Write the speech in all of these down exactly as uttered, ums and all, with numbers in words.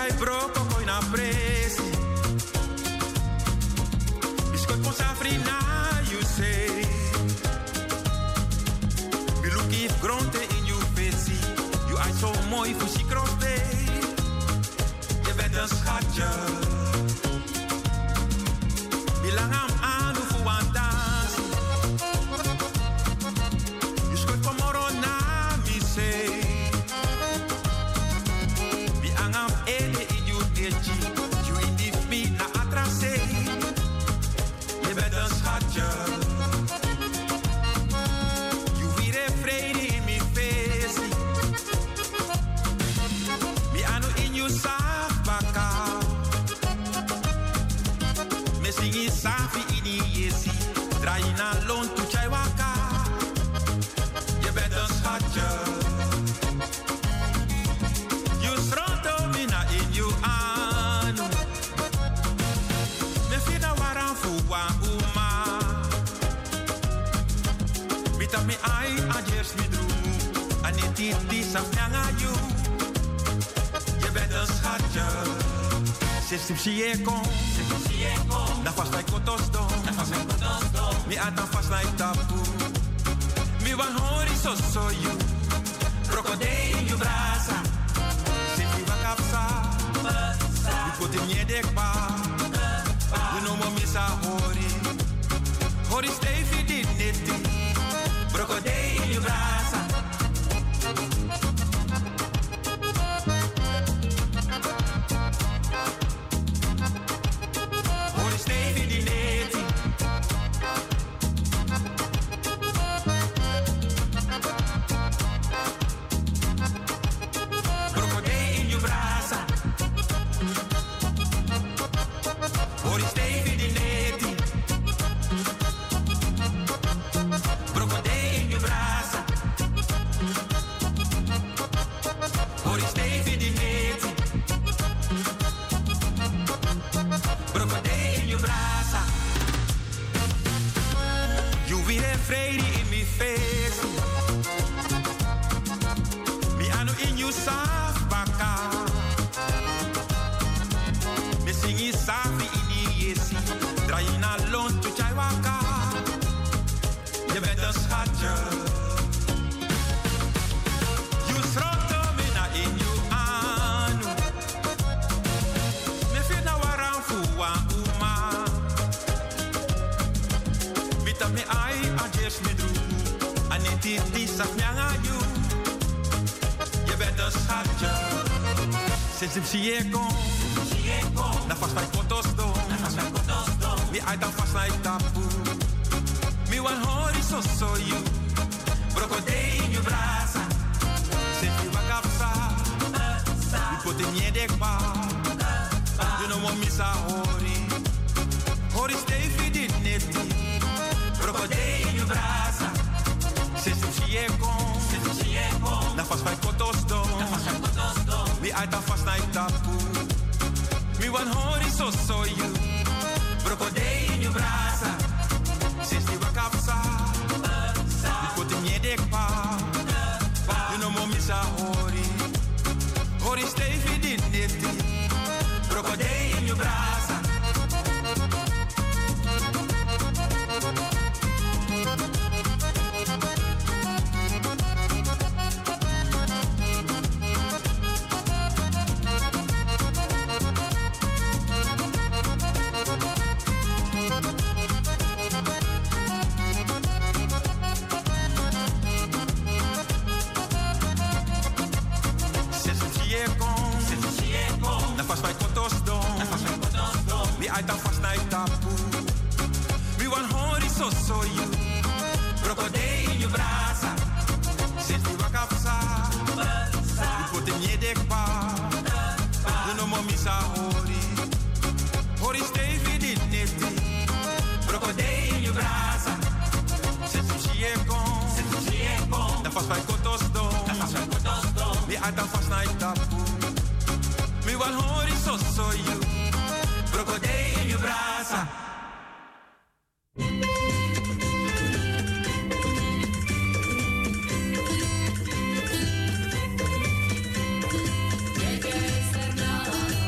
chai broko koi na presi. Biskot mo sa frina, you say. We look if gronte in you face. You are so mooi voor si kroste. Je bent een schatje. Bilang am anu fu wantasi. You skot for moro na mi say. Bi angam ede in you techi. You indif mi na atrase. Je bent een schatje. You vire vrede in mi face. Mi anu in you saf baka. Me singi safi ini yesi. Draai na lon tu chai waka. Je bent een schatje. You stronto mina in you anu. Me fina waran fu wa uma. Bita mi ai ajers mi drumu. Aniti di saf nyanga you. Je bent een schatje. Sistem si e kon. Na fast like kotosto. Na fast like kotosto. Mi ata fast like tapu. Mi wan hori so so you. Crocodile in you brasa. Senti wa kapsa. Mi kote miedek pa. You know mo misa hori. Hori stay fit in neti. Crocodile in you brasa. Since si e kon, na fast like kotosto, na fast like kotosto. Mi ai dan fast like tapu. Mi wan hori so so you. Crocodile in you brasa. Since you back up sa, you put in ye dek pa. You know what misa hori. Hori stay fit in neti. Crocodile in you brasa. Since si e kon, since si e kon, na fast like kotosto, na fast like kotosto. Mi ai dan fast like tapu. Mi wan hori so so you. Crocodile in you brasa. Since you back up sa, you put in ye dek pa. You know mo misa hori. Hori stay fit in neti. Crocodile in you brasa. I dan fast like tapu. Mi wan hori so so you. Crocodile in you brasa. Since you waka fsa. You put in ye dek pa. You know mo misa hori. Hori stay fit in neti. Crocodile in you brasa. Since you see e kon. Since you see e kon. Dan fast like kotosto. Dan fast like kotosto. Mi I dan fast like tapu. Mi wan hori so so you. Crocodile in you brasa. Llegué a ser nada.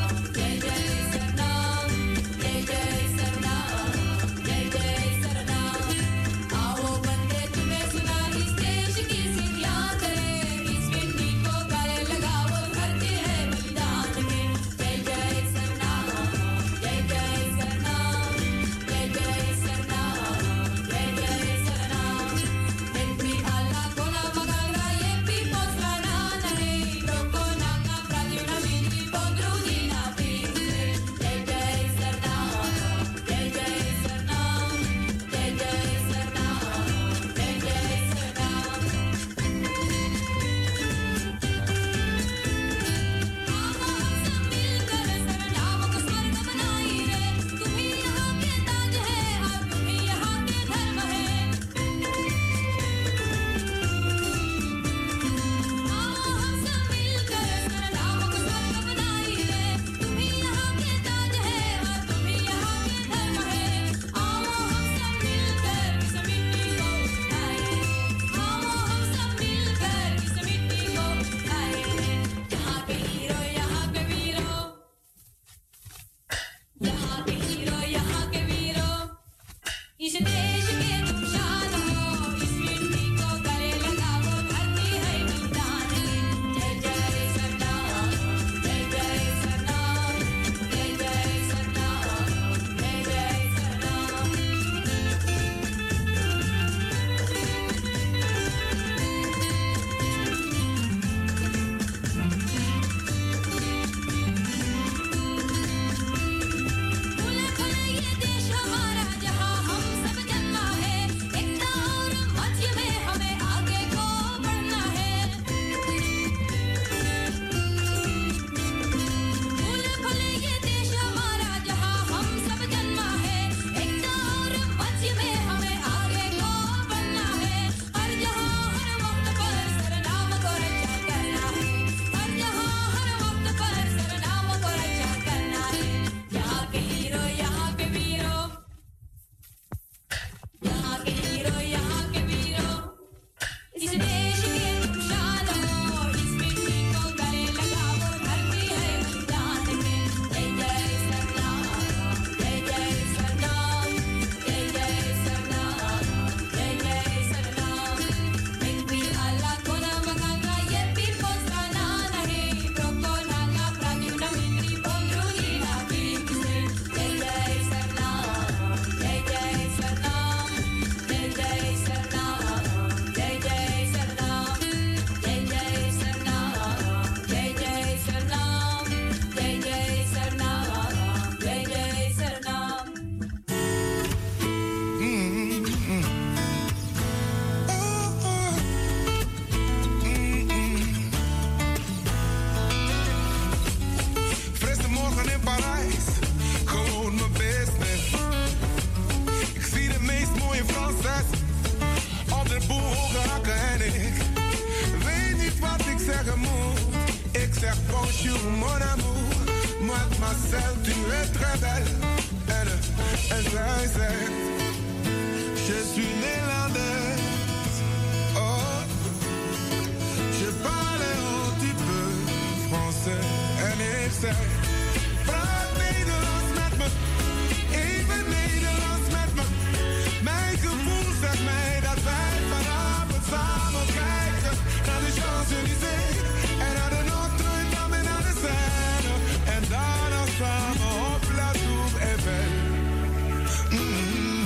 Marcel, tu es très belle. En, en zij zegt, je suis Nederlands. Oh, je parle un petit peu français. En ik zeg, praat Nederlands met me. Even Nederlands met me. Mijn gevoel zegt mij dat wij vanavond samen kijken naar de Champs-Élysées en naar de Notre-Dame en naar de Seine. En daarna samen op La Tour Eiffel. Mm-hmm.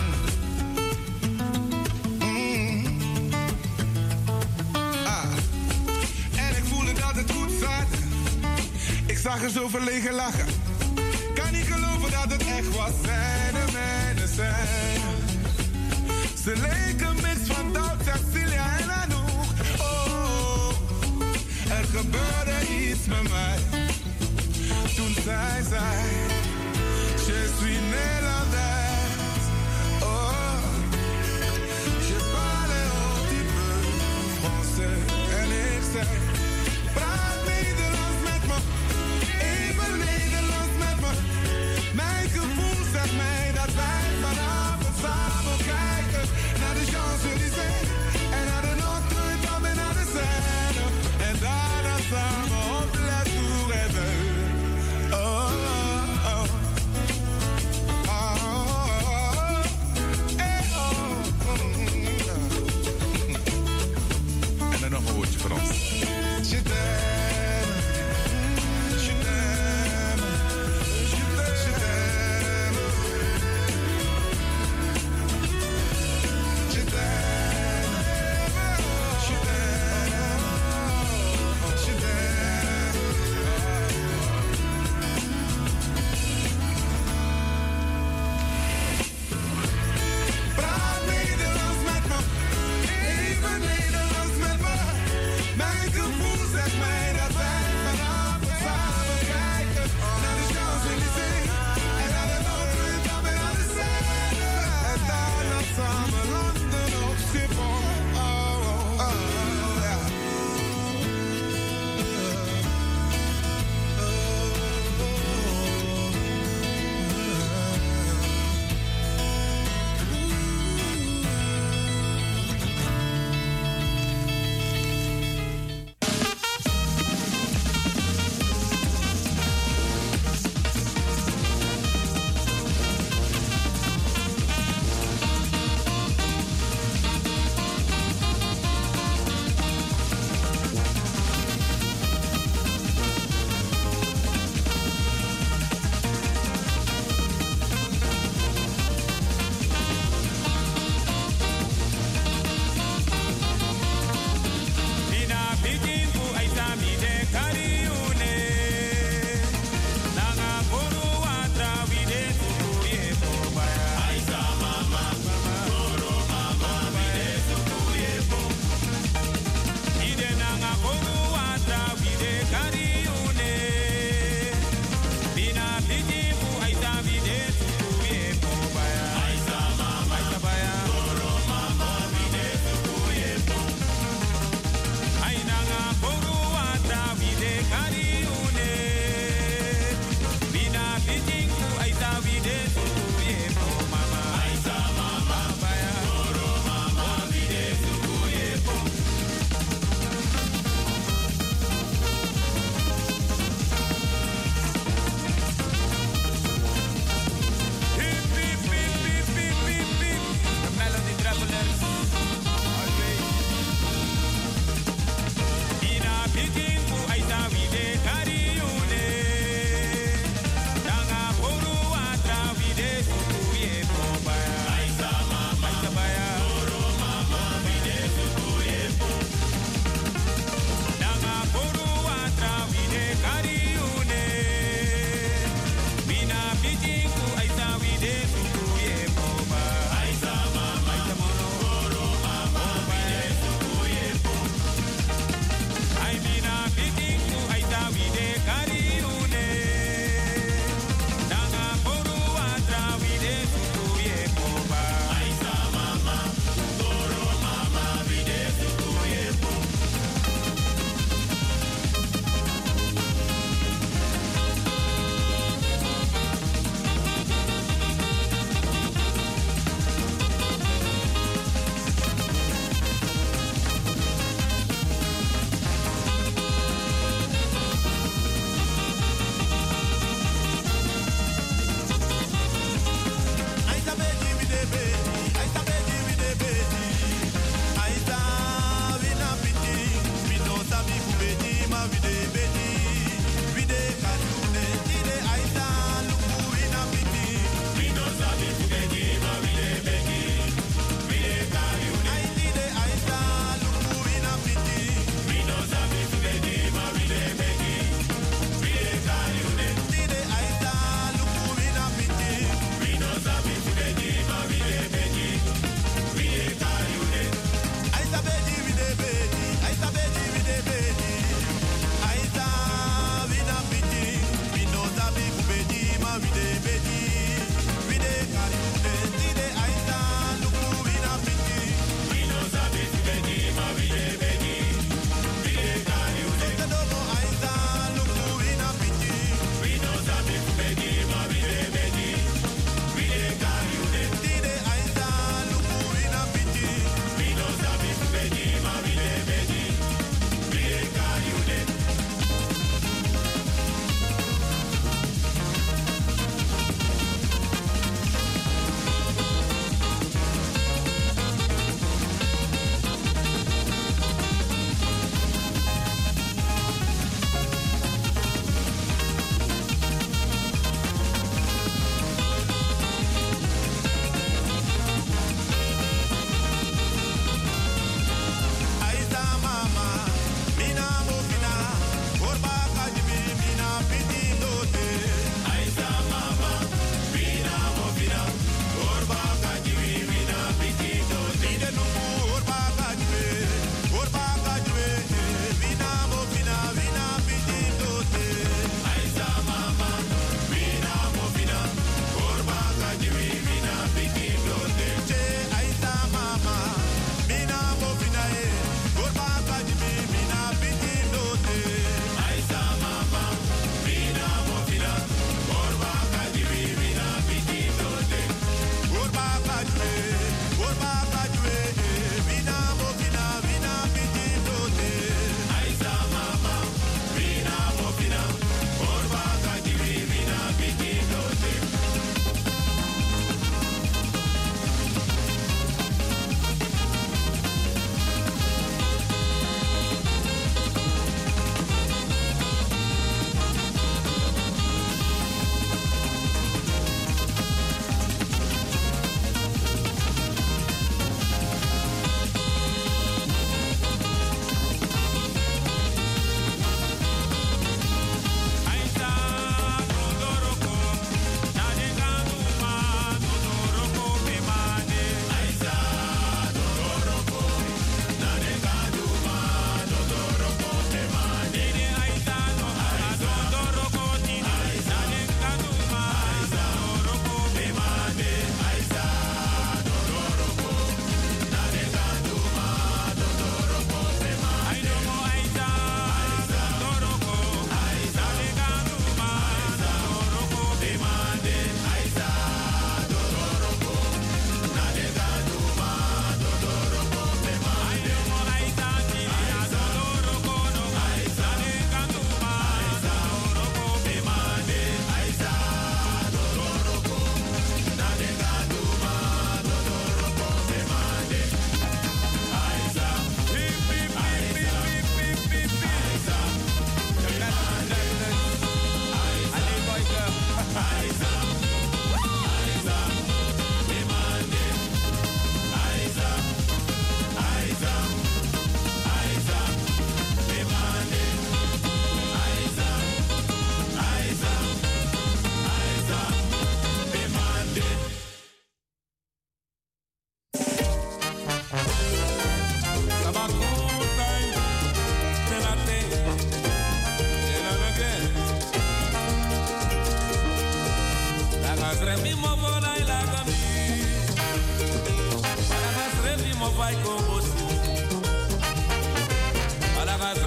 Mm-hmm. Ah. En ik voelde dat het goed zat. Ik zag er zo verlegen lachen. Kan niet geloven dat het echt was. Zijn en mijne zijn. Ze leken een mix van Doubt, Cecilia en Anouk. Oh, er gebeurde iets met mij. Toen zij zei, je suis Nederlands. Oh, je parle un petit peu français. En ik zei, praat Nederlands met me. Even Nederlands met me. Mijn gevoel zegt mij dat wij vanavond samen kijken naar de Champs-Élysées en naar de Notre-Dame en naar de Seine. En daarna samen op La Tour Eiffel. Oh, oh, oh. Oh, oh, oh. Hey, oh, oh. En dan nog een woordje voor ons. Je t'aime, je t'aime, je t'aime, je t'aime, je t'aime, je t'aime. Praat Nederlands met me, even Nederlands met me. Mijn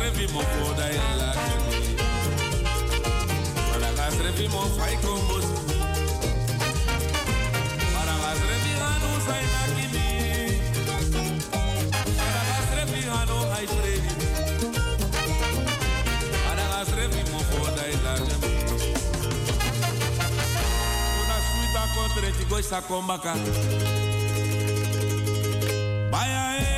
revi mo foda ila kemi. Paragas revi mo fai kombos. Paragas revi hanu sai nakimi. Paragas revi hanu hai frevi. Paragas revi mo foda ila kemi. Una suita contra ti gosta combaka. Baya e.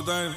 time.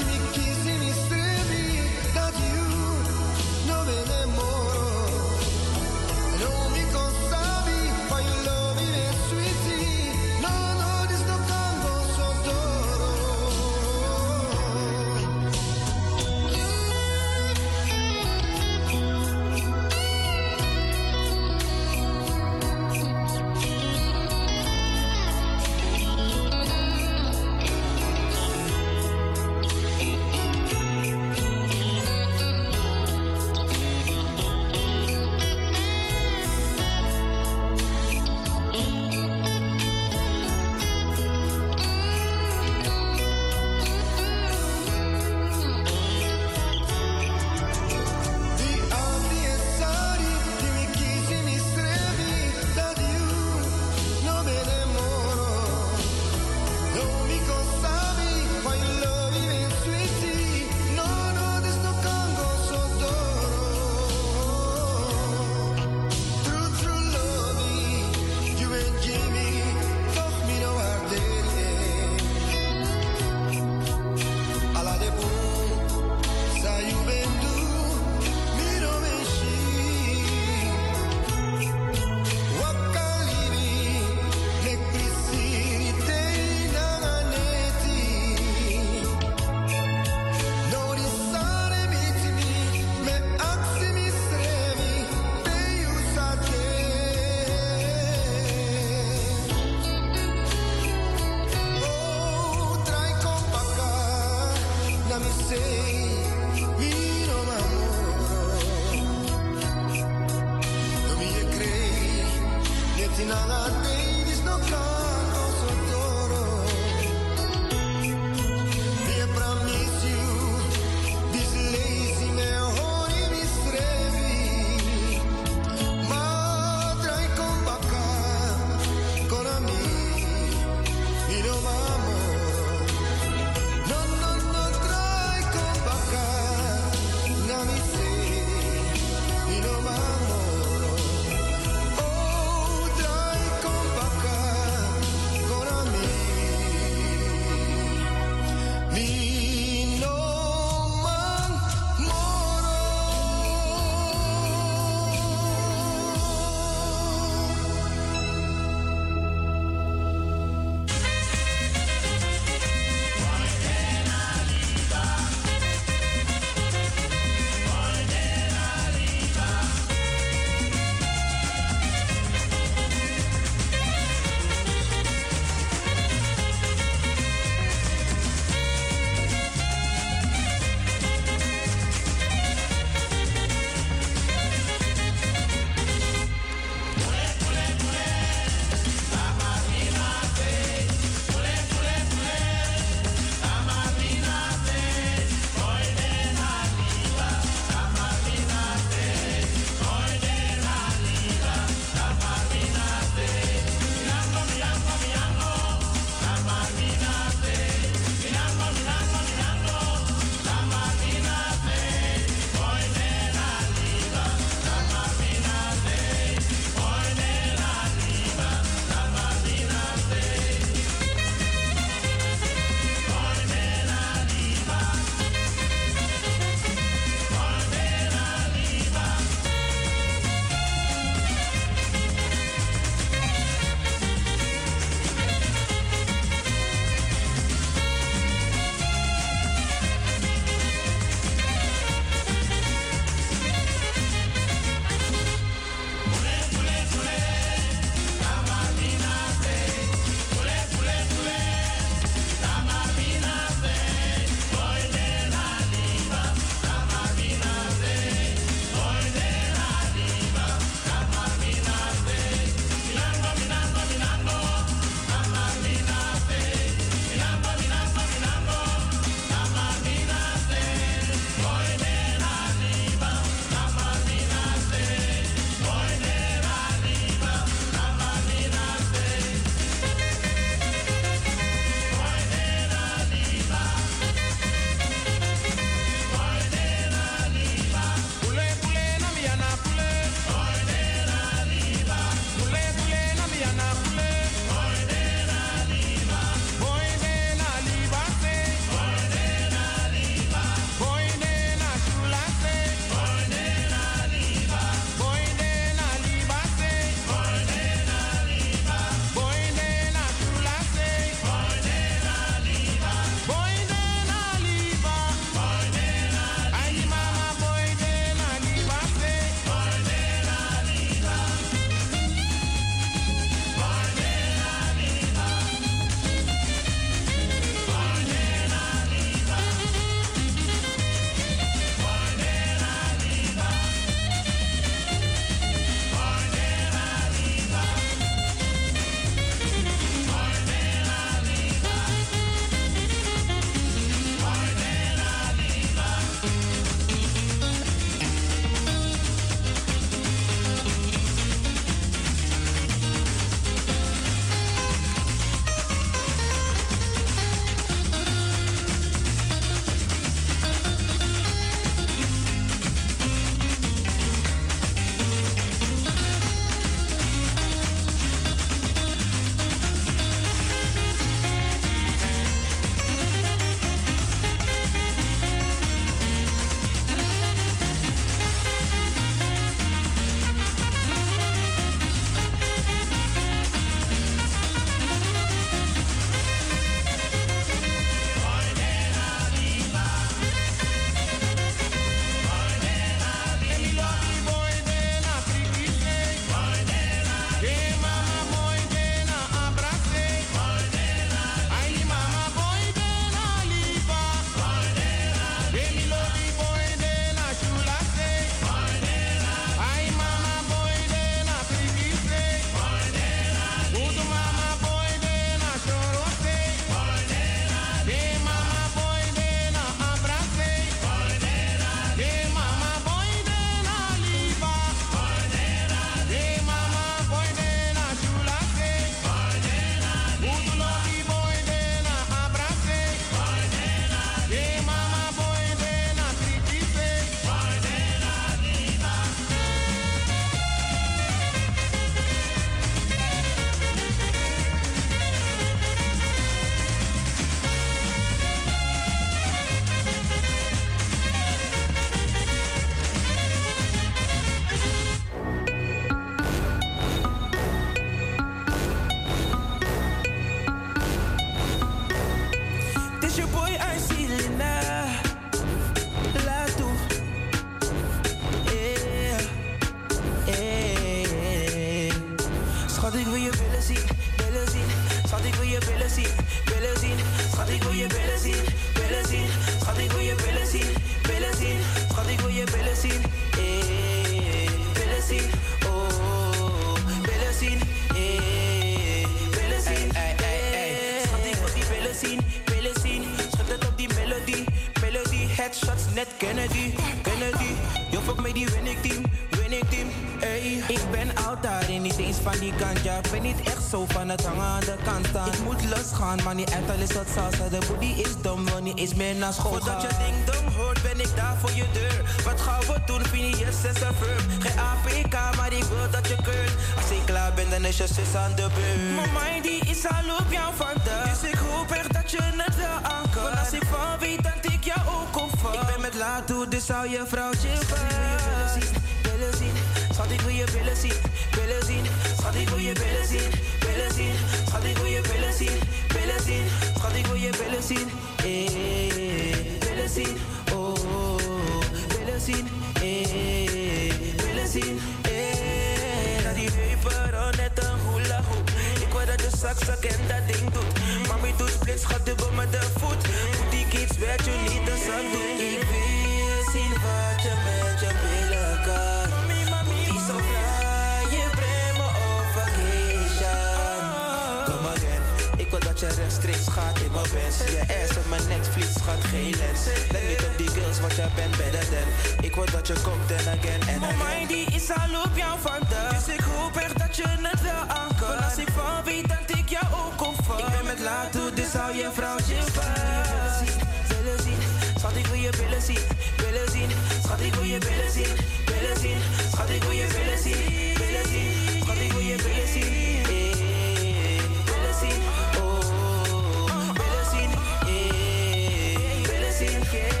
willen zien. Schud het op die melodie, melodie. Headshots net Kennedy, Kennedy. Je fuck met die winning team, winning team. Ey, ik ben oud daarin, niet eens van die kant. Ja, ik ben niet echt zo van het hangen aan de kant staan. Ik moet losgaan, maar niet echt al is dat salsa. De booty is dom, wil niet eens meer naar school gaan. Voordat je ding dom hoort, ben ik daar voor je deur. Wat gaan we doen, Phineas is een verb. Geen A P K, maar ik wil dat je keurt. Als ik klaar ben, dan is je zus aan de beurt. Mijn mind die is al op jou vandaag. Dus ik hoop echt dat je het wel aan kan. Want als ik van weet, dan tik jou ook op van. Ik ben met laat toe, dus zou je vrouwtje willen zien, willen zien. Schat, ik wil je willen zien, willen zien. Schat, ik wil je willen zien, willen zien. Schat, ik wil je willen zien, willen zien. Schat, ik wil je willen zien, eh, willen zien. Oh, willen zien, eh, willen zien, eh. Dat die heupen rond net een hula hoop. Ik wil dat je zakzak en dat ding doet. Mami doet splits, gaat dubbel met de voet. Moet die kids weet je niet de zak doet. Ik wil zien wat je met je billen kan. Mami, mami, die zo vrij, je brengt me op vacation. Kom again, ik wil dat je rechtstreeks gaat in mijn wens. Je ass op mijn netvlies, schat, geen lens. Let niet op die girls, want jij bent better than. Ik wil dat je komt en again en again. Mijn mind die is al op jou vandaag. Dus ik hoop echt dat je het wel aan kan. Want als ik van weet, dan tik jou ook op van. Ik ben met laat toe, dus hou je vrouwtje vast. Willen zien, schat, ik wil je willen zien, willen zien. Schat, ik wil je willen zien, willen zien. Schat, ik wil je willen zien, willen zien. Schat, ik wil je willen zien, eh, willen zien. Oh, willen zien, eh, willen zien, yeah.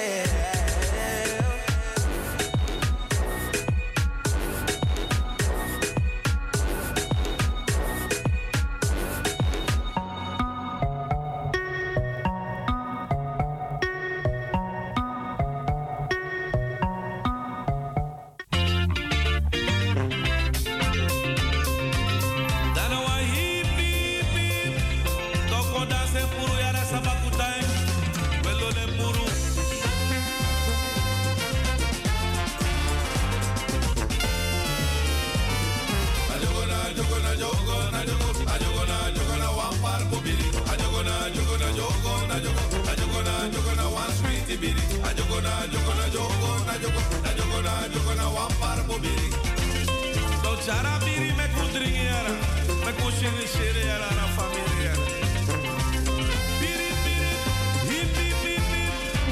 Jarabiri me kudringiera, me kushini shiriera na familia. Biri biri, hip hip hip hip.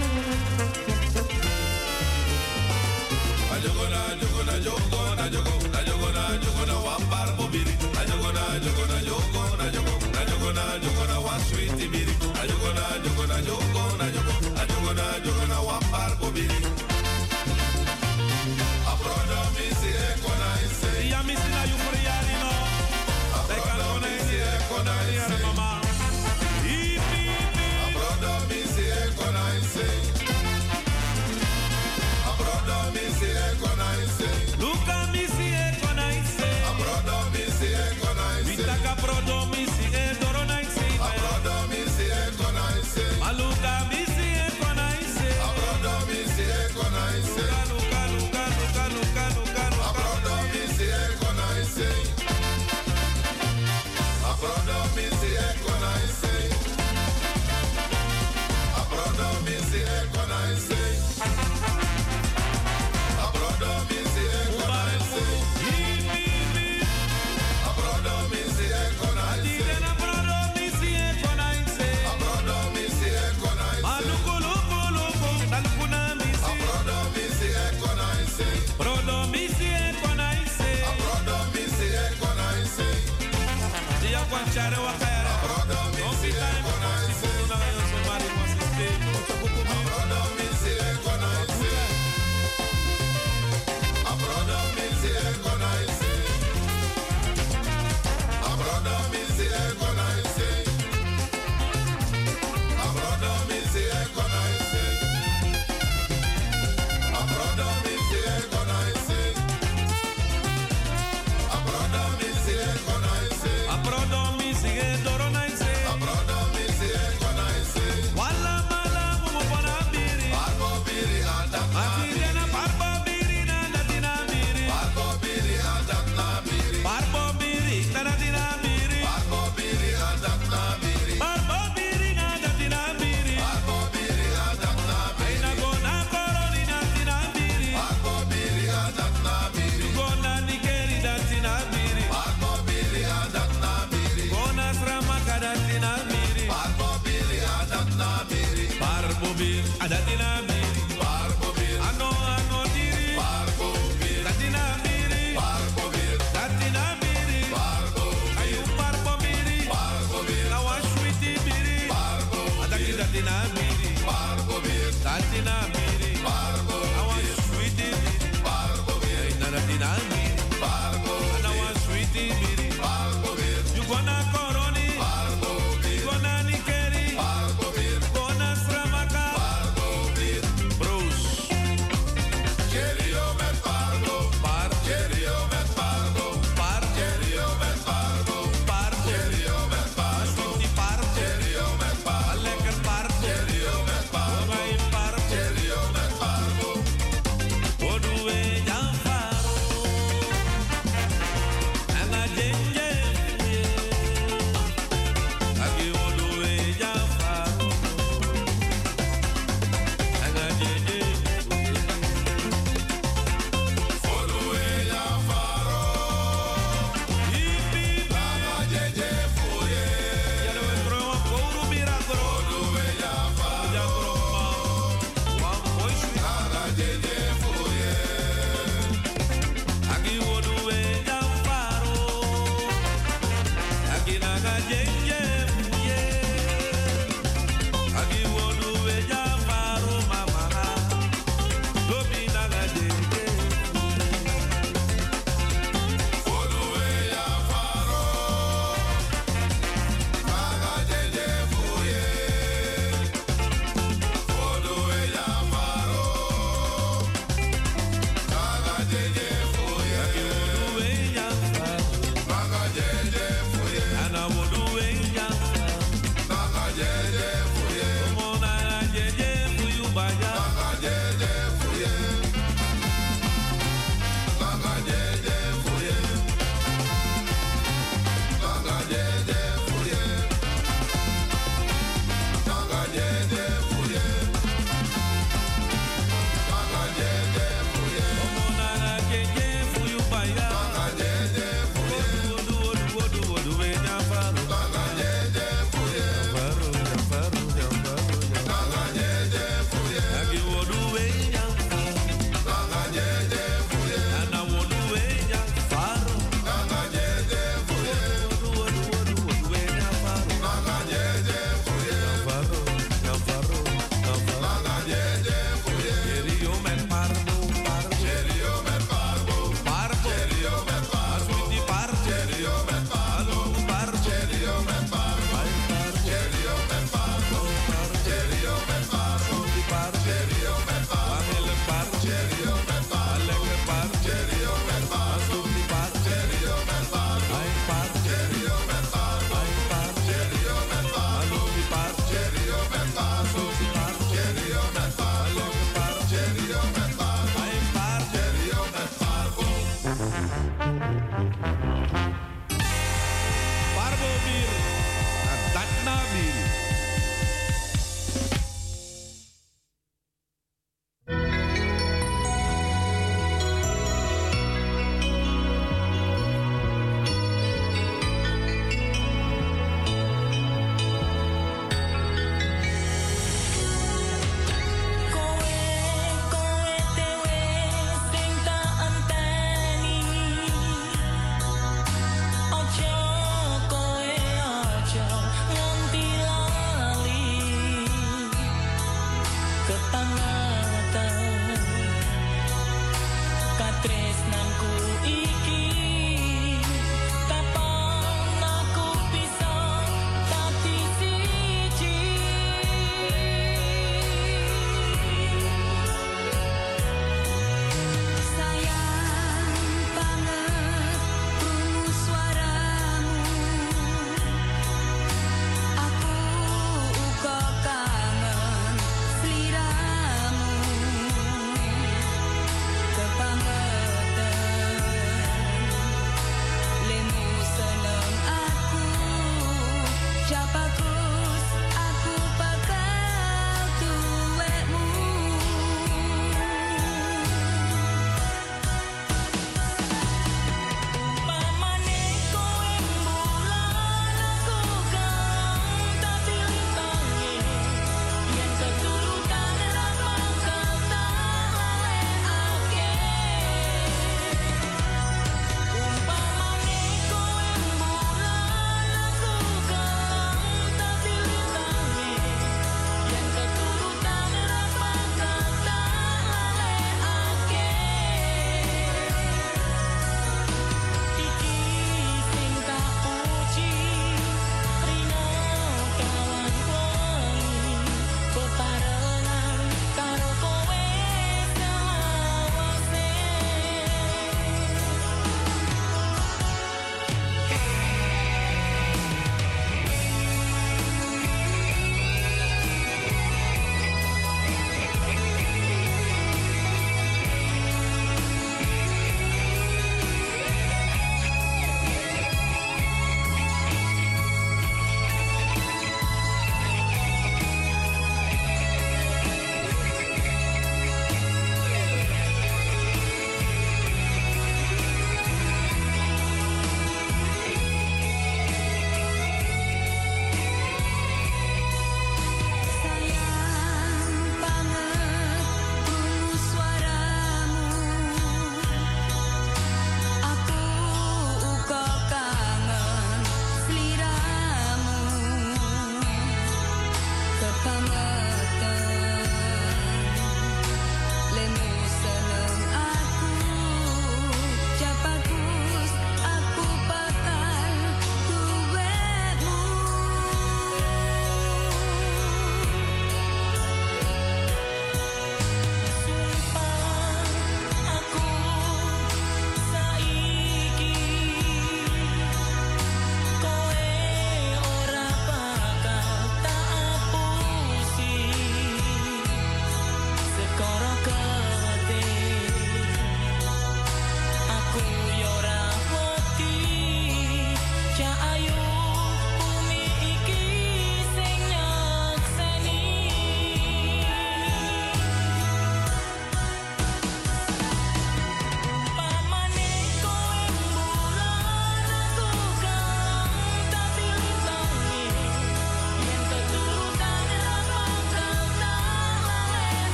Ajogona ajogona jogo na jogo, ajogona ajogona wampar bobiri. Ajogona ajogona jogo na jogo, ajogona ajogona one sweet biri. Ajogona ajogona jogo na jogo, ajogona ajogona wampar bobiri. Aprodo misi ekona ise. Ja, misi na you for the yari no. They can go na ise ekona ise. Mama. Barbo bir, adatina miri. Barbo bir, ano ano diri. Barbo bir, datina miri. Barbo bir, datina miri. Barbo, ayu barbo miri. Barbo bir, nawa sweetie miri. Barbo, adaki datina miri. Barbo bir, datina miri. Barbo, nawa sweetie miri. Barbo bir, datina miri. Barbo, nawa sweetie miri. Barbo bir, you gonna coroni. Barbo bir, you gonna nikeri. Barbo bir, gonna stramaka. Barbo bir, Bruce. Cherio met barbo. Bar, cherio met barbo. Bar, cherio met barbo. Bar, cherio met barbo. Sweetie bar, cherio met barbo. Lekker bar, cherio met barbo. Bar, cherio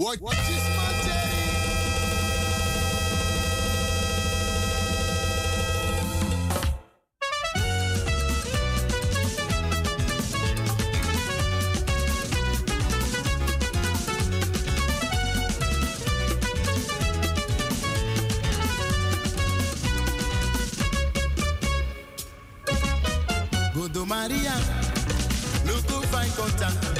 What, what is my daddy? Maria, look to find contact.